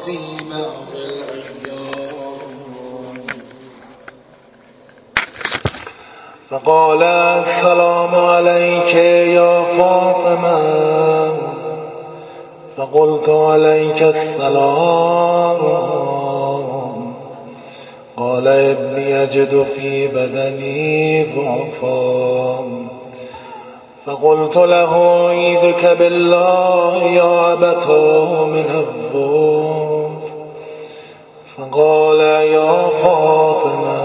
في بعض الأيام فقال السلام عليك يا فاطمة فقلت عليك السلام. قال إني أجد في بدني ضعفا. فقلت له أعيذك بالله يا أبتاه من الضعف. فقال يا فاطمة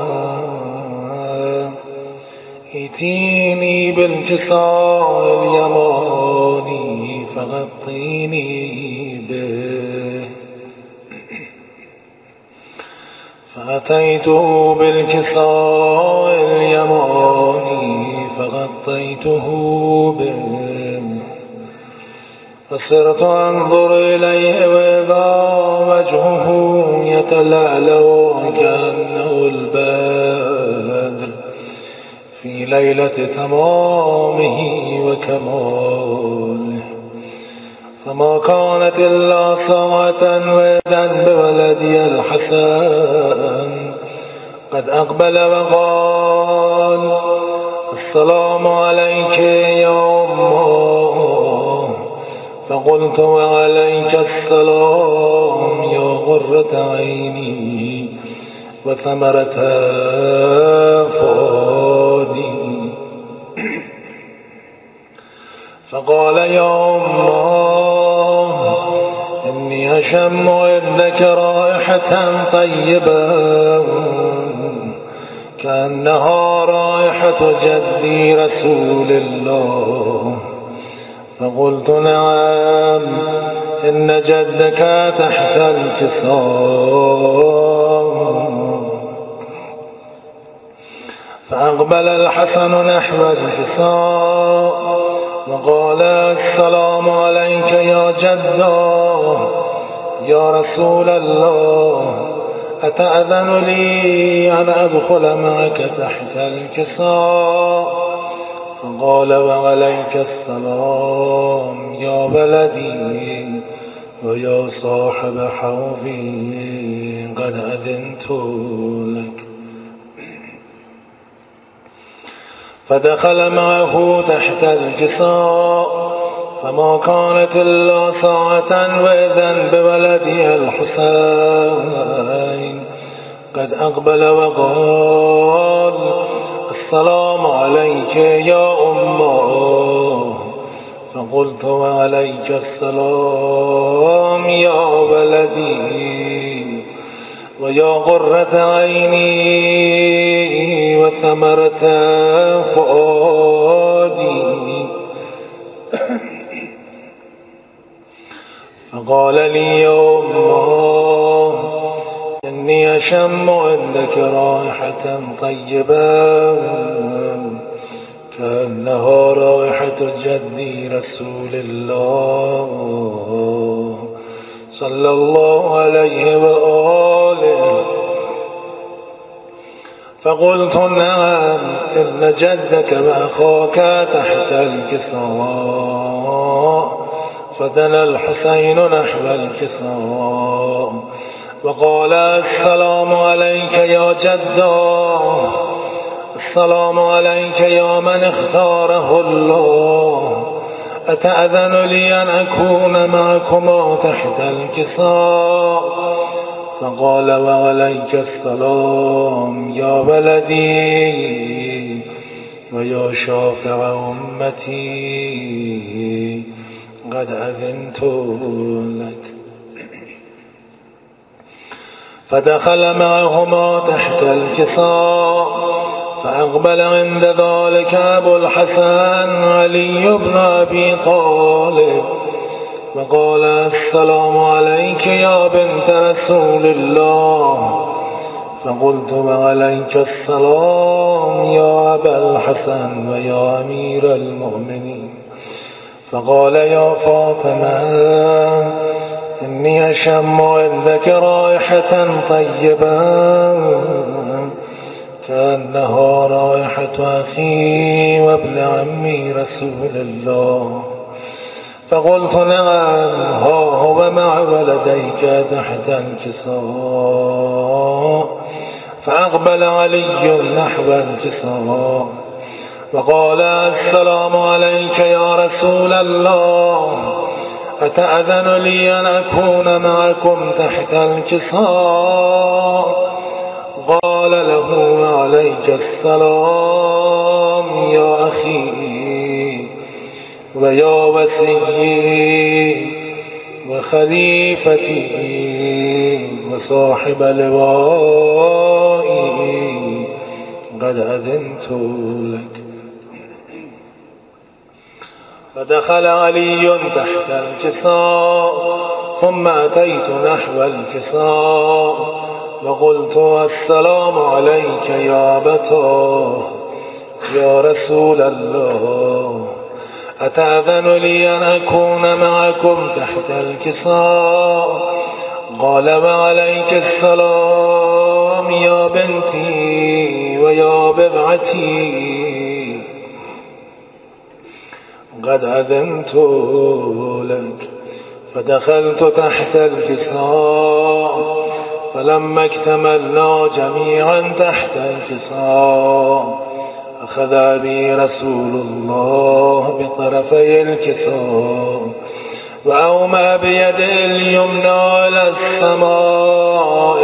ائتيني بالكساء اليماني فغطيني به. فأتيته بالكساء اليماني فغطيته به. فصرت أنظر إليه وإذا وجهه يتلألأ كأنه البدر في ليلة تمامه وكماله. فما كانت إلا ساعة وإذا بولدي الحسن قد أقبل وقال السلام عليك يا أمه. فقلت وعليك السلام يا غرة عيني وثمرة فؤادي. فقال يا أمه إني أشم عندك رائحة طيبة كأنها رائحة جدي رسول الله. فقلت نعم إن جدك تحت الكساء. فأقبل الحسن نحو الكساء وقال السلام عليك يا جدا يا رسول الله أتأذن لي أن أدخل معك تحت الكساء؟ فقال وعليك السلام يا ولدي ويا صاحب حوضي قد أذنت لك. فدخل معه تحت الكساء فما كانت إلا ساعة وإذا بولده الحسين قد أقبل وقال السلام عليك يا أمه. فقلت وعليك السلام يا ولدي ويا قرة عيني وثمرة فؤادي. فقال لي يا أمه إني أشم عندك رائحة طيبة كأنها رائحة جدي رسول الله صلى الله عليه وآله. فقلت نعم إن جدك وأخاك تحت الكساء. فدنا الحسين نحو الكساء وقال السلام عليك يا جدا السلام عليك يا من اختاره الله أتأذن لي أن أكون معكما تحت الكساء؟ فقال وعليك السلام يا ولدي ويا شافع أمتي قد أذنت لك. فدخل معهما تحت الكساء فأقبل عند ذلك أبو الحسن علي بن أبي طالب وقال السلام عليك يا بنت رسول الله. فقلت وعليك السلام يا أبا الحسن ويا أمير المؤمنين. فقال يا فاطمة إني أشم عندك رائحة طيبة كأنها رائحة أخي وابن عمي رسول الله فقلت نعم ها هو مع ولديك تحت الكساء. فأقبل علي نحو الكساء وقال السلام عليك يا رسول الله، أتأذن لي أن أكون معكم تحت الكساء؟ قال له عليك السلام يا أخي ويا وسيي وخليفتي وصاحب لوائي، قد أذنت لك. فدخل علي تحت الكساء ثم أتيت نحو الكساء وقلت السلام عليك يا أبتاه يا رسول الله، أتأذن لي أن أكون معكم تحت الكساء؟ قال وعليك السلام يا بنتي ويا بضعتي، قد أذنت لك. فدخلت تحت الكساء فلما اكتملنا جميعا تحت الكساء أخذ بي رسول الله بطرفي الكساء وأومى بيده اليمنى إلى السماء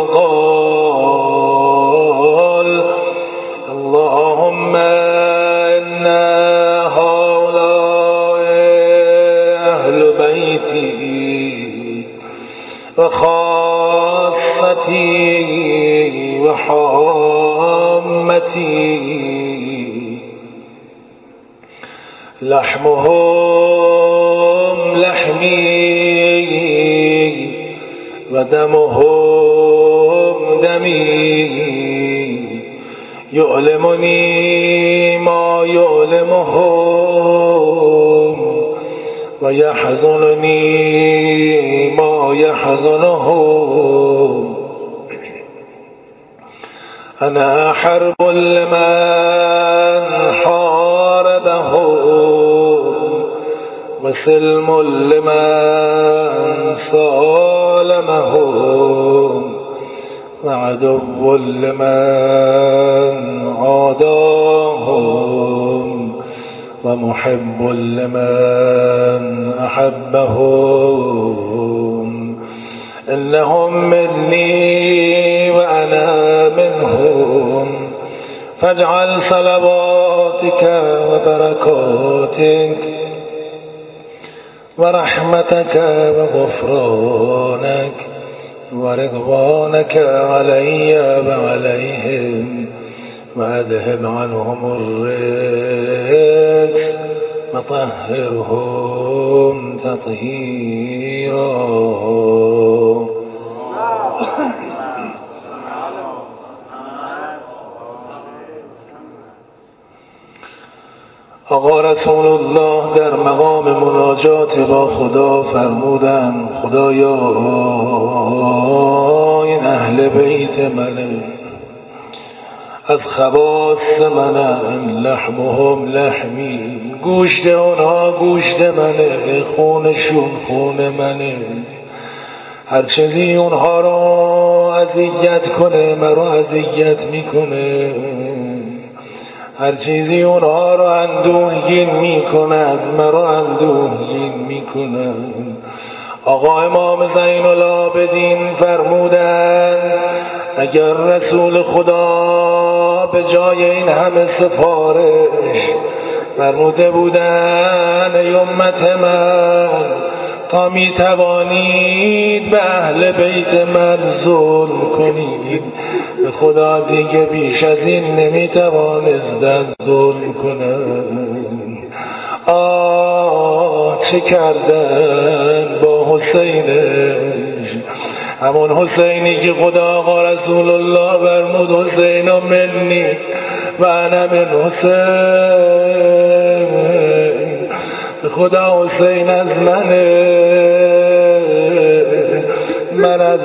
وقال اللهم إنا هؤلاء أهل بيتي وخاصتي وحامتي، لحمهم لحمي ودمهم دمي، يؤلمني ما يؤلمهم ويحزنني ما يحزنهم. أنا حرب لمن حاربهم وسلم لمن صالمهم وعدو لمن عاداهم ومحب لمن أحبهم. إنهم مني وأنا منهم، فاجعل صلواتك وبركاتك ورحمتك وغفرانك ورضوانك علي وعليهم، وأذهب عنهم الرجس وطهرهم تطهيرا. آقا رسول الله در مقام مناجات با خدا فرمودند خدایا این اهل بیت منه، از خواص منن، لحمهم لحمی، گوشت اونها گوشت منه، خونشون خون منه. هر چیزی اونها رو اذیت کنه مرا اذیت میکنه، هر چیزی اونها رو اندوهگین میکند مرا اندوهگین میکند. آقا امام زین العابدین فرمودند اگر رسول خدا به جای این همه سفارش فرموده بودند ای امت من تا می توانید به اهل بیت من ظلم کنید، به خدا دیگه بیش از این نمی توانستند ظلم کنند. چه کردن با حسینش، همون حسینی که خدا آقا رسول الله فرمود حسین منی و انا من حسین، به خدا حسین از منه من از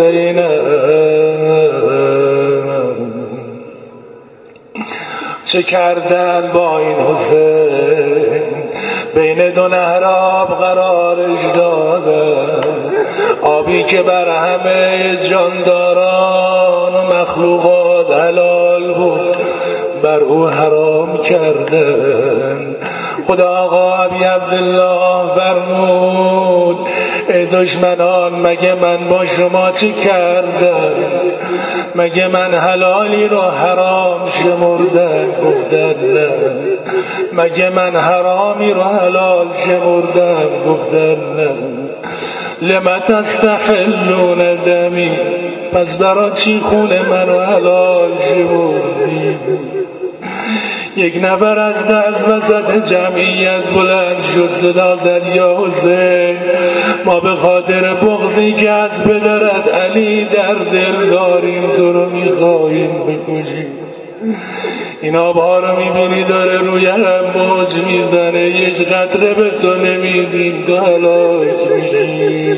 حسینم. چه کردن با این حسین، بین دو نهر آب قرارش دادن، آبی که بر همه جانداران و مخلوقات حلال بود بر او حرام کردن. خدا آقا ابی عبدالله فرمود ای دشمنان مگه من با شما چی کردم؟ مگه من حلالی رو حرام شمردم؟ گفتن نه. مگه من حرامی رو حلال شمردم؟ گفتن نه. لم تستحلون دمی، پس برا چی خون منو حلال شمردی؟ یک نفر از وسط جمعیت بلند شد صدا زد یا حسین، ما به خاطر بغضی که از پدرت علی در دل داریم تو رو میخواهیم بکشیم. این آبها رو میبینی داره روی هم موج میزنه، یک قطره به تو نمیدیم تو هلاک میشیم.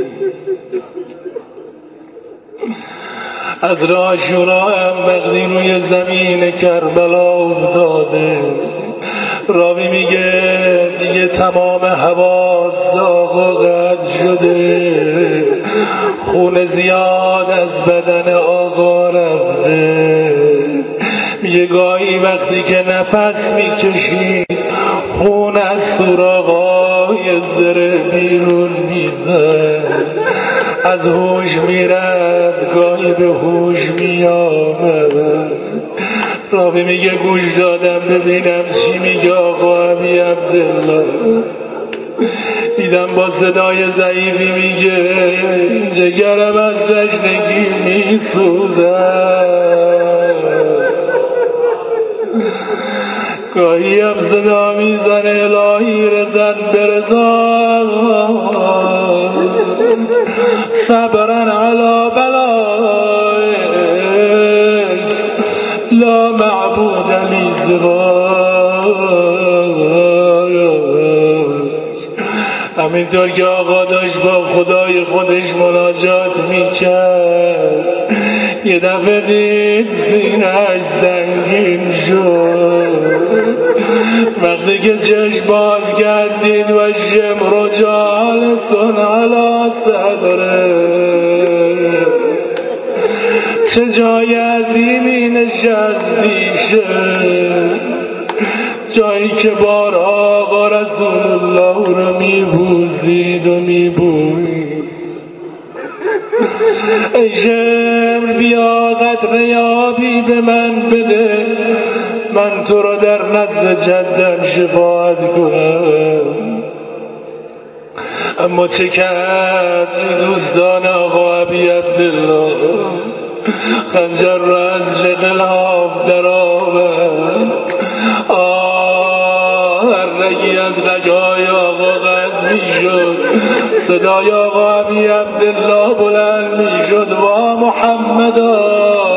از عاشورا هم وقتی روی زمین کربلا افتاده، راوی میگه دیگه تمام حواس زاغ و قطع شده، خون زیاد از بدن آقا رفته. میگه گاهی وقتی که نفس میکشید خون از سوراخ‌های زره بیرون میزد، از هوش میرد گاهی به هوش میآمد. راوی میگه گوش دادم ببینم چی میگه آقا ابی عبدالله. دیدم با صدای ضعیفی میگه جگرم از تشنگی میسوزد. گاهی هم صدا میزنه الهی رزد برزا صبرن علی بلایک لا معبود لی سواک. همینطور که آقا داشت با خدای خودش مناجات میکرد، یه دفعه دید سینه‌اش سنگین شد. وقتی که چشم باز کرد دید و شمر جالسون علی صدره، چه جای عظیمی نشستیشه، جایی که بار آقا رسول الله رو میبوسید و میبوید. ای شمر بیا قطره یابی به من بده، من تو رو در نزد جدم شفاعت کنم. اما چه کرد دوستان آقا ابی عبدالله؟ خنجر را از غلاف در آورد. هر رگی از رگای آقا قطع می شد، صدای آقا ابی عبدالله بلند می شد و محمدا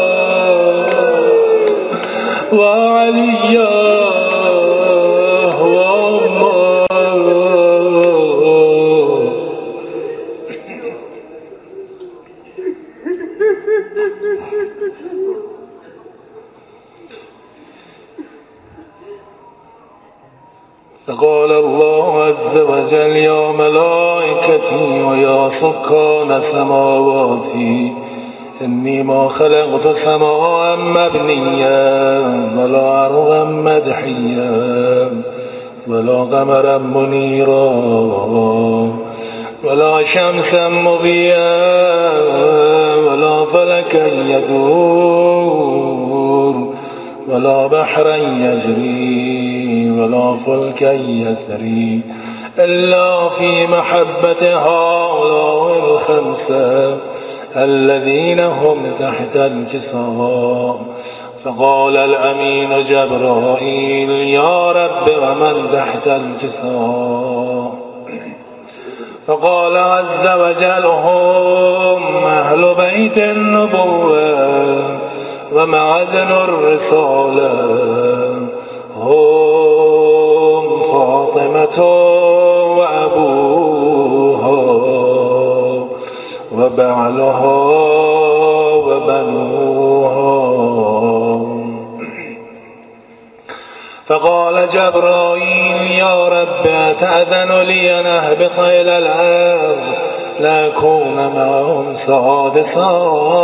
و علیا و اما. فقال الله عز وجل يا ملائكتي ويا سكان سماواتي إني ما خلقت سماء مبنيا ولا أرضا مدحيا ولا قمرا منيرا ولا شمسا مضيا ولا فلكا يدور ولا بحرا يجري ولا فلكا يسري إلا في محبة هؤلاء الخمسة الذين هم تحت الكساء. فقال الأمين جبرائيل يا رب ومن تحت الكساء؟ فقال عز وجل هم أهل بيت النبوة ومعدن الرسالة، هم فاطمة وأبوها وبعلها وبنوها. فقال جبرائيل يا رب أتأذن لي أن أهبط إلى الأرض لأكون معهم سادسا؟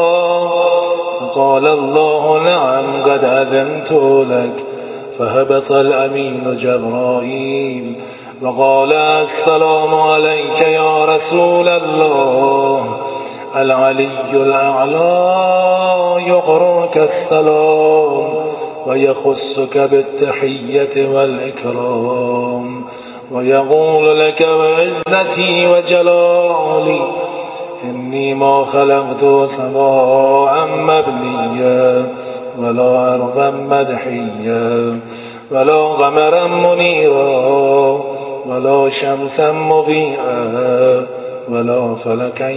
قال الله نعم قد أذنت لك. فهبط الأمين جبرائيل وقال السلام عليك يا رسول الله. العلي الأعلى يقرئك السلام ويخصك بالتحية والإكرام ويقول لك بعزتي وجلالي إني ما خلقت سماء مبنيا ولا أرضا مدحيا ولا قمرا منيرا ولا شمسا مضيئا ولا فلكا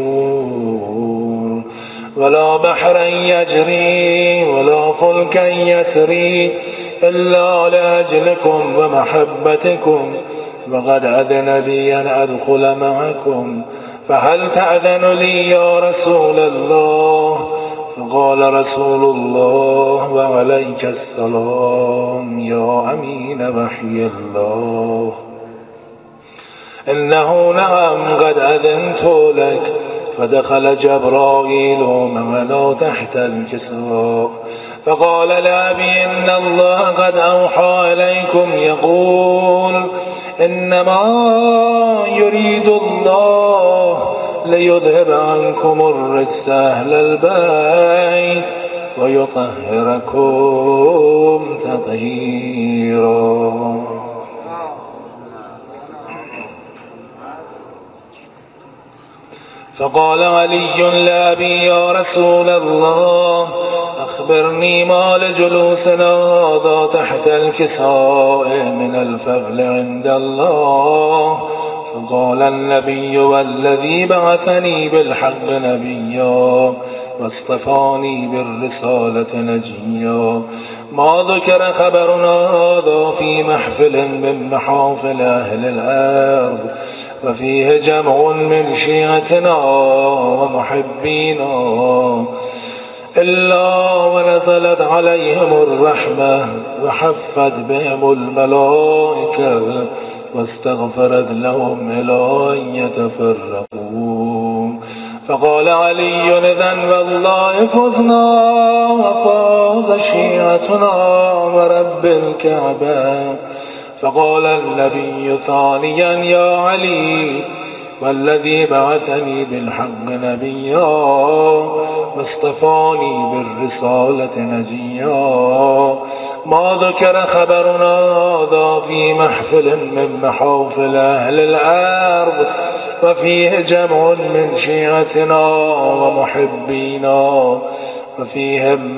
يدور ولا بحرا يجري ولا فلكا يسري إلا لأجلكم ومحبتكم. وقد أذن لي أن أدخل معكم فهل تأذن لي يا رسول الله؟ فقال رسول الله وعليك السلام يا أمين وحي الله. إنه نعم قد أذنت لك. فدخل جبرائيل معنا تحت الكساء فقال لأبي إن الله قد أوحى إليكم يقول إنما يريد الله ليذهب عنكم الرجس أهل البيت ويطهركم تطهيرا. فقال علي لأبي يا رسول الله أخبرني ما لجلوسنا هذا تحت الكساء من الفضل عند الله. فقال النبي والذي بعثني بالحق نبيا واصطفاني بالرسالة نجيا ما ذكر خبرنا هذا في محفل من محافل أهل الأرض وفيه جمع من شيعتنا ومحبينا إلا ونزلت عليهم الرحمة وحفت بهم الملائكة واستغفرت لهم إلى أن يتفرقوا. فقال علي إذن والله فزنا وفاز شيعتنا ورب الكعبة. فقال النبي ثانيا يا علي والذي بعثني بالحق نبيا واصطفاني بالرسالة نجيا ما ذكر خبرنا هذا في محفل من محافل أهل الأرض وفيه جمع من شيعتنا ومحبينا وفيهم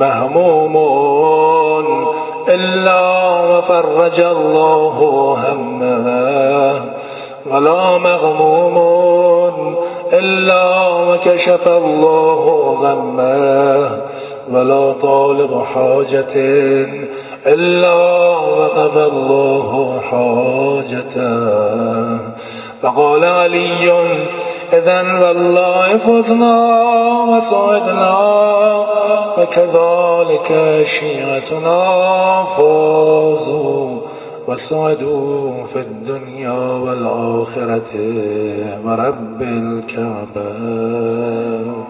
مهموم إلا وفرج الله همه ولا مغموم إلا وكشف الله غمه ولا طالب حاجة إلا وقضى الله حاجته. فقال علي إذن والله فزنا وسعدنا وكذلك شيعتنا فازوا وسعدوا في الدنيا والآخرة ورب الكعبة.